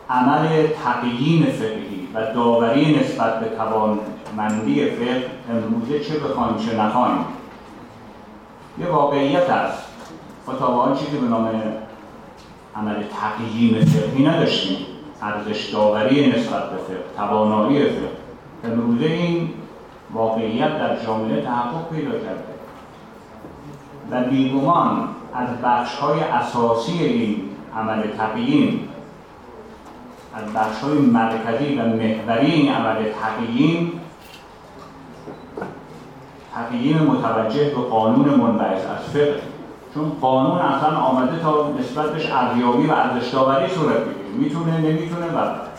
عمل تقییم فقهی و داوری نسبت به توانمندی فقه امروزه چه بخوایم چه نخوایم یه واقعیت است. ما تا واقعا چیزی به نام عمل تقییم فقهی نداشتیم، ارزش داوری نسبت به فقه، توانایی فقه. امروزه این واقعیت در جامعه تحقق پیدا کرده و بیگمان از بخش‌های اساسی این عمل تقییم، از بخش‌های مرکزی و محوری این عمل تقییم متوجه به قانون منبعث از فقه، چون قانون اصلا آمده تا نسبت بهش ارزیابی و ارزش داوری صورت بگیره، میتونه نمیتونه و